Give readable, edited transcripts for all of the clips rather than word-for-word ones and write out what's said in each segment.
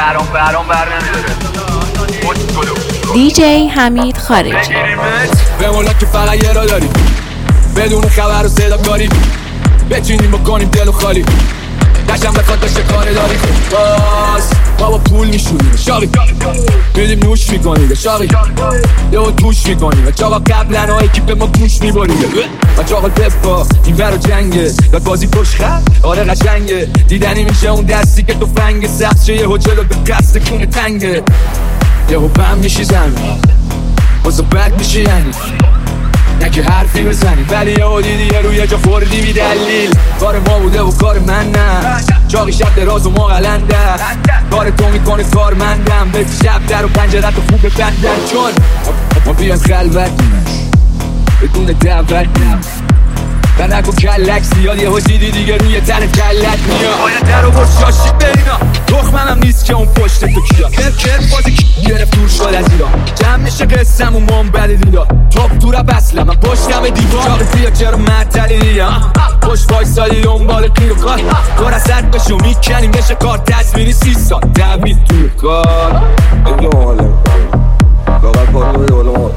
شهرام برام بر نمیداره. دیجی حمید خارجی. بمولا که فقط یه را داری، بدون خبر و صدا کاری بچینیم بکنیم دلو خالی، دشم بخواد داشته کاره داری. باز بابا پول میشونیم شاقی، میدیم نوش میکنیم شاقی، یهو توش میکنیم چاقا قبلن ها اکیپ ما گوش میباریم و چاقا دفا این برا جنگه داد بازی پشت خط آره قشنگه، دیدنی میشه اون دستی که تو فنگ سخت شه یهو جلو به قصد کونه تنگه، یهو بم میشی زمین بازو بد میشی یعنی نه که حرفی بزنی ولی یهو دیدی یه روی جا خوردی بی دلیل. کار ما بوده و کار من نه، چاقی شب دراز و ما قلنده، کار تو میکنه کار مندم، به شب در و پنجره تو خوب بندن چون ما بیان خلوت بدون دعوت و نکن کلک زیاد یهو دیدی دیگه روی تن کلک میاد. باید در و برشاشی برینا دخمم هم نیست که اون پشت تو کیا کرد بازی گرفت دور شد از ایران، جمع میشه قسم و من بده دیدار توب تو را بسلم من پشتم دیوار چاقی بیا چرا معطلی دیگه پشت وایسادی دنبال قیر و کار کار اصد بشو میکنیم بشه کار تصویری 30 سال دوید توی کار اگه حاله لاغر پارو بده بالا ما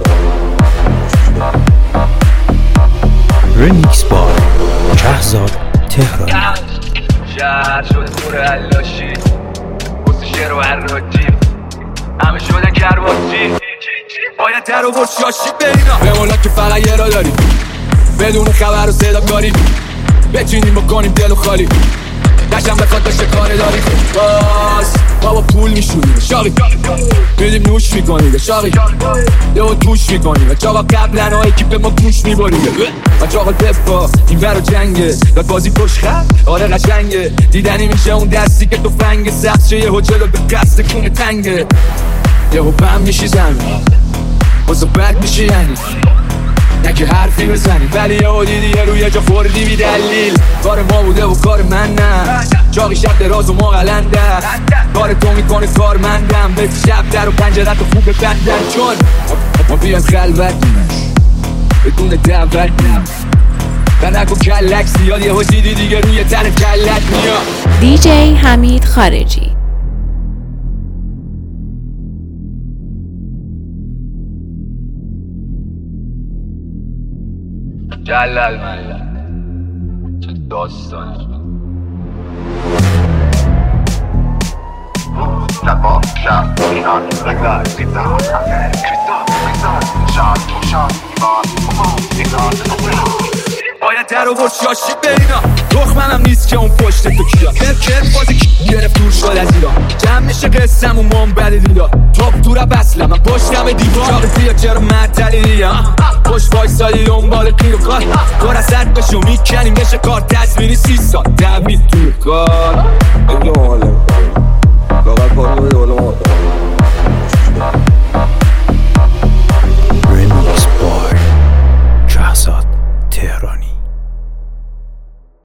رمیکس با شهزاد تهرانی. شهر شده خور علاشی بسه شعر و حراجی همه شدن کرباسی، باید در و برشاشی برینا بمولا که فقط یه را داری، بدون خبر و صدا کاری بچینیم بکنیم دلو خالی، دشم بخواد داشته کاره داری. باز بابا پول میشونیم شاقی، میدیم نوش میکنیم شاقی، یهو توش میکنیم چاقا قبلن ها اکیپ ما گوش میباریم و چاقا دفا این برا جنگه داد بازی پشت خط آره قشنگه، دیدنی میشه اون دستی که تو فنگ سخت شه یهو جلو به قصد کونه تنگه، یهو بم میشی زمین بازو بد میشی یعنی نه که حرفی بزنی ولی یهو دیدی یه روی جا خوردی بی دلیل. کار ما بوده و کار من نه، چاقی شب دراز و ما قلنده، کار تو میکنه کار مندم، به شب در و پنجره تو خوب بندن چون ما بیان خلوت بدون دعوت و نکن کلک زیاد یهو دیدی دیگه روی تن کلک میاد. دیجی حمید خارجی. جلال ملل چه داستانی نبا شب ایران رگلای بیزار باید در و برشاشی برینا دخمم هم نیست که اون پشت تو کیا کرد بازی گرفت دور شد از ایران، جمع میشه قسم و من بده دیدار توب تو را بسلم من پشتم دیوار چاقی بیا چرا معطلی دیگه پشت وایسادی دنبال قیر و کار اصد بشو میکنیم بشه کار تصویری 30 سال دوید توی کار اگه حاله